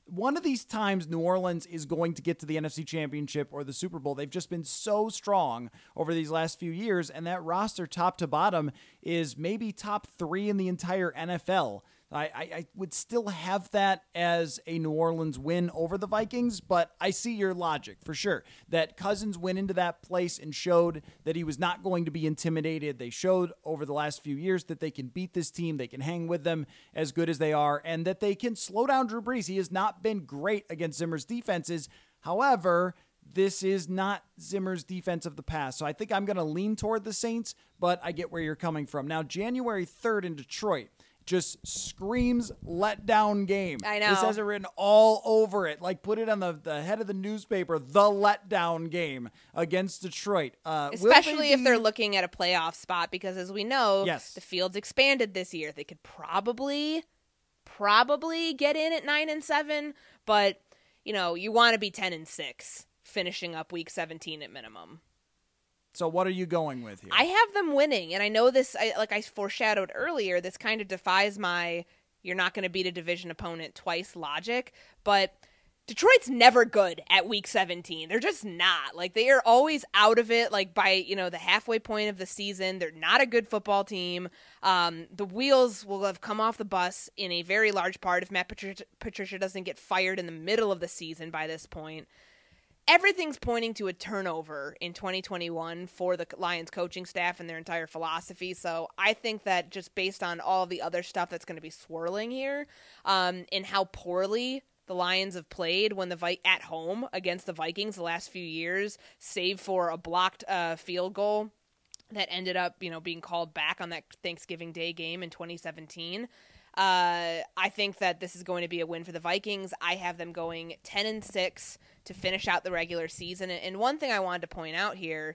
one of these times New Orleans is going to get to the N F C Championship or the Super Bowl. They've just been so strong over these last few years, and that roster top to bottom is maybe top three in the entire N F L. I, I, I would still have that as a New Orleans win over the Vikings, but I see your logic for sure. That Cousins went into that place and showed that he was not going to be intimidated. They showed over the last few years that they can beat this team, they can hang with them as good as they are, and that they can slow down Drew Brees. He has not been great against Zimmer's defenses. However, this is not Zimmer's defense of the past. So I think I'm going to lean toward the Saints, but I get where you're coming from. Now, January third in Detroit just screams letdown game. I know. This has it written all over it. Like, put it on the, the head of the newspaper, the letdown game against Detroit. Uh, Especially they if be... they're looking at a playoff spot, because as we know, yes. the field's expanded this year. They could probably, probably get in at nine and seven, but, you know, you want to be ten and six, finishing up week seventeen at minimum. So what are you going with here? I have them winning, and I know this, I, like I foreshadowed earlier, this kind of defies my you're not going to beat a division opponent twice logic, but Detroit's never good at week seventeen. They're just not. Like, they are always out of it, like, by, you know, the halfway point of the season. They're not a good football team. Um, the wheels will have come off the bus in a very large part if Matt Patricia, Patricia doesn't get fired in the middle of the season by this point. Everything's pointing to a turnover in twenty twenty-one for the Lions coaching staff and their entire philosophy. So I think that just based on all the other stuff that's going to be swirling here, um, and how poorly the Lions have played when the Vi- at home against the Vikings the last few years, save for a blocked uh, field goal that ended up, you know, being called back on that Thanksgiving Day game in twenty seventeen. Uh, I think that this is going to be a win for the Vikings. I have them going ten and six to finish out the regular season. And one thing I wanted to point out here,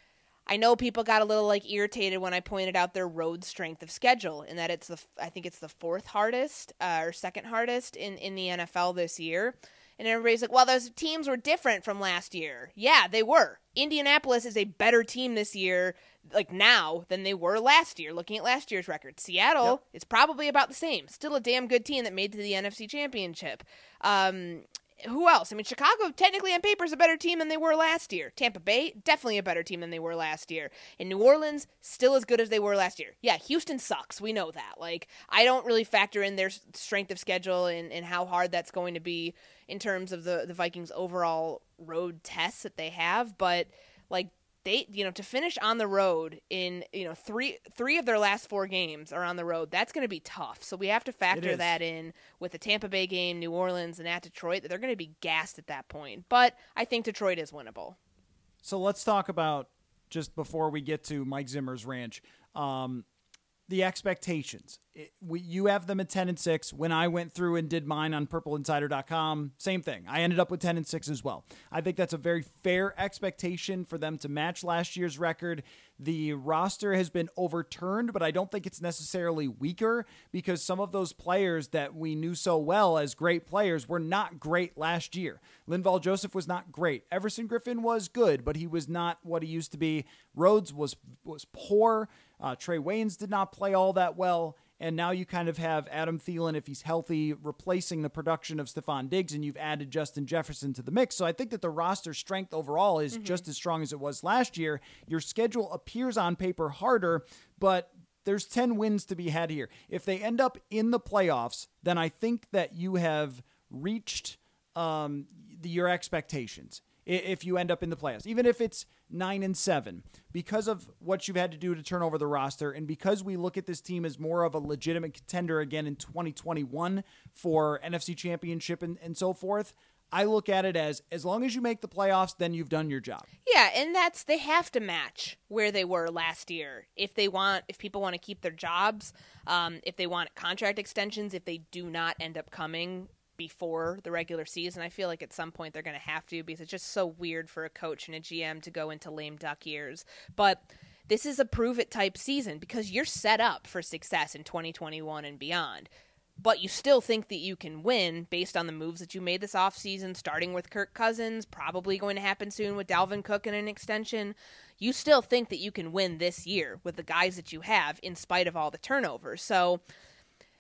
I know people got a little like irritated when I pointed out their road strength of schedule, and that it's the I think it's the fourth hardest uh, or second hardest in, in the N F L this year. And everybody's like, well, those teams were different from last year. Yeah, they were. Indianapolis is a better team this year, like now, than they were last year, looking at last year's record. Seattle yep. is probably about the same. Still a damn good team that made it to the N F C Championship. Um, who else? I mean, Chicago, technically on paper, is a better team than they were last year. Tampa Bay, definitely a better team than they were last year. And New Orleans, still as good as they were last year. Yeah, Houston sucks. We know that. Like, I don't really factor in their strength of schedule and, and how hard that's going to be in terms of the, the Vikings' overall road tests that they have. But, like, they, you know, to finish on the road in, you know, three three of their last four games are on the road. That's going to be tough. So we have to factor that in with the Tampa Bay game, New Orleans, and at Detroit, that they're going to be gassed at that point. But I think Detroit is winnable. So let's talk about, just before we get to Mike Zimmer's ranch, um, the expectations. It, we, you have them at ten and six. When I went through and did mine on purple insider dot com, same thing. I ended up with ten and six as well. I think that's a very fair expectation for them to match last year's record. The roster has been overturned, but I don't think it's necessarily weaker, because some of those players that we knew so well as great players were not great last year. Linval Joseph was not great. Everson Griffin was good, but he was not what he used to be. Rhodes was was poor. Uh, Trey Waynes did not play all that well. And now you kind of have Adam Thielen, if he's healthy, replacing the production of Stephon Diggs, and you've added Justin Jefferson to the mix. So I think that the roster strength overall is mm-hmm. just as strong as it was last year. Your schedule appears on paper harder, but there's ten wins to be had here. If they end up in the playoffs, then I think that you have reached um, the, your expectations. If you end up in the playoffs, even if it's nine and seven, because of what you've had to do to turn over the roster, and because we look at this team as more of a legitimate contender again in twenty twenty-one for N F C Championship and, and so forth, I look at it as, as long as you make the playoffs, then you've done your job. Yeah, and that's, they have to match where they were last year. If they want, if people want to keep their jobs, um, if they want contract extensions, if they do not end up coming before the regular season. I feel like at some point they're going to have to, because it's just so weird for a coach and a G M to go into lame duck years. But this is a prove-it type season, because you're set up for success in twenty twenty-one and beyond. But you still think that you can win based on the moves that you made this offseason, starting with Kirk Cousins, probably going to happen soon with Dalvin Cook and an extension. You still think that you can win this year with the guys that you have in spite of all the turnovers. So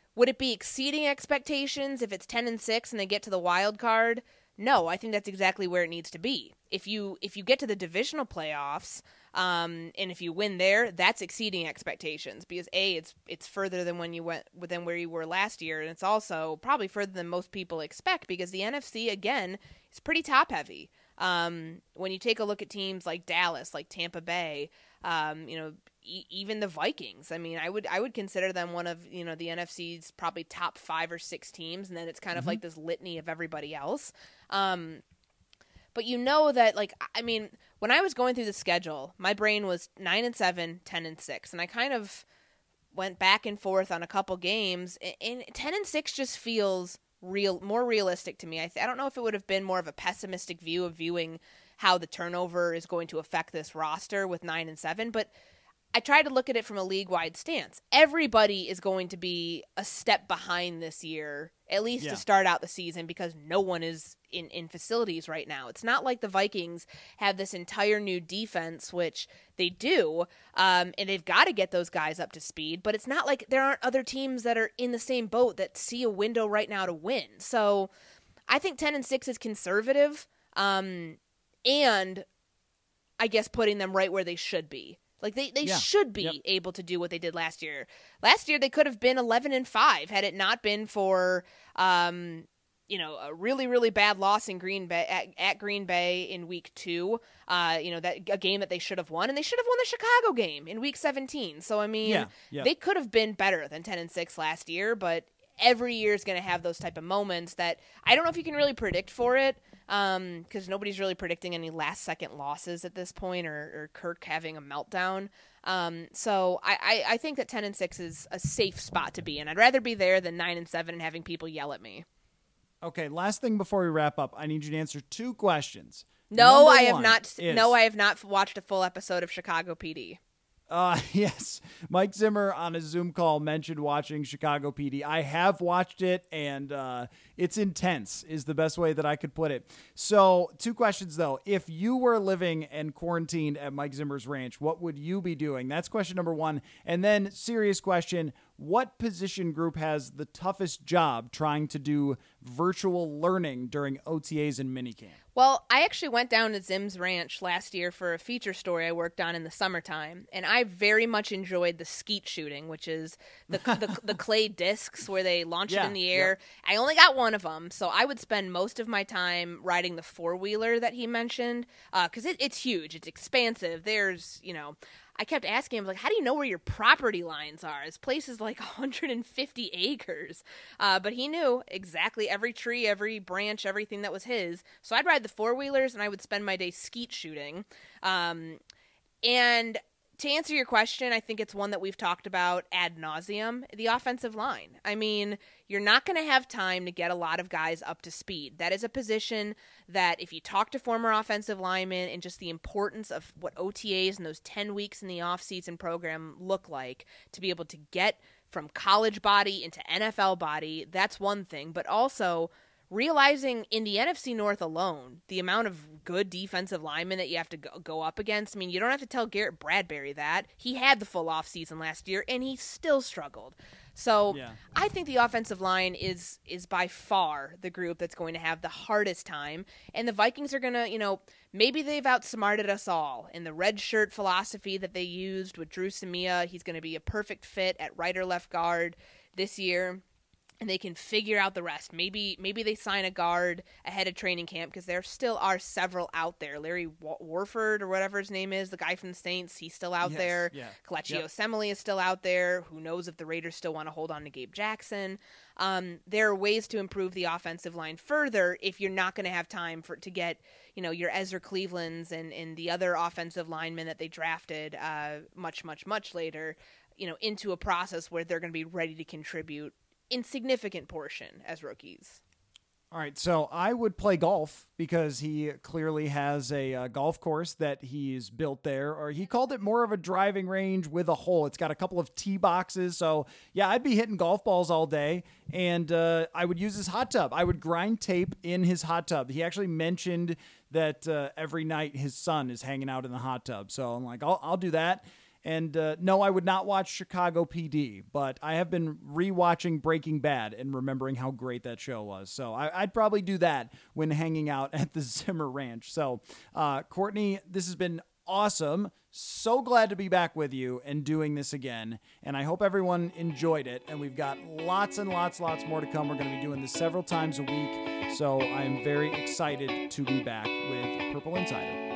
would it be exceeding expectations if it's ten and six and they get to the wild card? No, I think that's exactly where it needs to be. If you if you get to the divisional playoffs, um, and if you win there, that's exceeding expectations because A, it's it's further than when you went than where you were last year, and it's also probably further than most people expect because the N F C again is pretty top heavy. Um, when you take a look at teams like Dallas, like Tampa Bay, um, you know, e- even the Vikings. I mean, I would I would consider them one of you know the N F C's probably top five or six teams, and then it's kind of mm-hmm. like this litany of everybody else. Um, but you know that, like, I mean, when I was going through the schedule, my brain was nine and seven, ten and six, and I kind of went back and forth on a couple games, and ten and six just feels real, more realistic to me. I, th- I don't know if it would have been more of a pessimistic view of viewing how the turnover is going to affect this roster with nine and seven, but I try to look at it from a league-wide stance. Everybody is going to be a step behind this year, at least yeah. to start out the season, because no one is in, in facilities right now. It's not like the Vikings have this entire new defense, which they do, um, and they've got to get those guys up to speed, but it's not like there aren't other teams that are in the same boat that see a window right now to win. So I think ten and six is conservative, um, and I guess putting them right where they should be. Like, they, they yeah. should be yep. able to do what they did last year. Last year, they could have been eleven and five had it not been for, um, you know, a really, really bad loss in Green Bay at, at Green Bay in week two. Uh, you know, that a game that they should have won, and they should have won the Chicago game in week seventeen. So, I mean, yeah. Yep. they could have been better than ten and six last year, but every year is going to have those type of moments that I don't know if you can really predict for it. Um, because nobody's really predicting any last-second losses at this point, or, or Kirk having a meltdown. Um, so I, I, I think that ten and six is a safe spot to be in. I'd rather be there than nine and seven and having people yell at me. Okay, last thing before we wrap up, I need you to answer two questions. No, Number I have one not. Is, no, I have not watched a full episode of Chicago P D. Uh, yes, Mike Zimmer on a Zoom call mentioned watching Chicago P D. I have watched it, and uh, it's intense is the best way that I could put it. So two questions, though. If you were living and quarantined at Mike Zimmer's ranch, what would you be doing? That's question number one. And then serious question, what position group has the toughest job trying to do virtual learning during O T As and minicamp? Well, I actually went down to Zim's ranch last year for a feature story I worked on in the summertime, and I very much enjoyed the skeet shooting, which is the the, the clay discs where they launch yeah, it in the air. Yep. I only got one of them, so I would spend most of my time riding the four-wheeler that he mentioned, because uh, it, it's huge. It's expansive. There's, you know... I kept asking him, like, how do you know where your property lines are? This place is like one hundred fifty acres. Uh, but he knew exactly every tree, every branch, everything that was his. So I'd ride the four-wheelers, and I would spend my day skeet shooting. Um, and to answer your question, I think it's one that we've talked about ad nauseum, the offensive line. I mean, you're not going to have time to get a lot of guys up to speed. That is a position that if you talk to former offensive linemen and just the importance of what O T As and those ten weeks in the offseason program look like to be able to get from college body into N F L body, that's one thing. But also realizing in the N F C North alone, the amount of good defensive linemen that you have to go, go up against. I mean, you don't have to tell Garrett Bradbury that. He had the full offseason last year, and he still struggled. So yeah. I think the offensive line is is by far the group that's going to have the hardest time. And the Vikings are going to, you know, maybe they've outsmarted us all. In the red shirt philosophy that they used with Drew Samia, he's going to be a perfect fit at right or left guard this year. And they can figure out the rest. Maybe maybe they sign a guard ahead of training camp because there still are several out there. Larry Warford or whatever his name is, the guy from the Saints, he's still out yes, there. Yeah. Kelechi yep. Osemele is still out there. Who knows if the Raiders still want to hold on to Gabe Jackson. Um, there are ways to improve the offensive line further if you're not going to have time for to get, you know, your Ezra Clevelands and, and the other offensive linemen that they drafted uh, much, much, much later, you know, into a process where they're going to be ready to contribute in significant portion as rookies. All right, so I would play golf because he clearly has a uh, golf course that he's built there, or he called it more of a driving range with a hole. It's got a couple of tee boxes, so yeah, I'd be hitting golf balls all day, and uh, I would use his hot tub. I would grind tape in his hot tub. He actually mentioned that uh, every night his son is hanging out in the hot tub, so I'm like, I'll, I'll do that. And uh, no, I would not watch Chicago P D, but I have been rewatching Breaking Bad and remembering how great that show was. So I, I'd probably do that when hanging out at the Zimmer Ranch. So, uh, Courtney, this has been awesome. So glad to be back with you and doing this again. And I hope everyone enjoyed it. And we've got lots and lots, lots more to come. We're going to be doing this several times a week. So I'm very excited to be back with Purple Insider.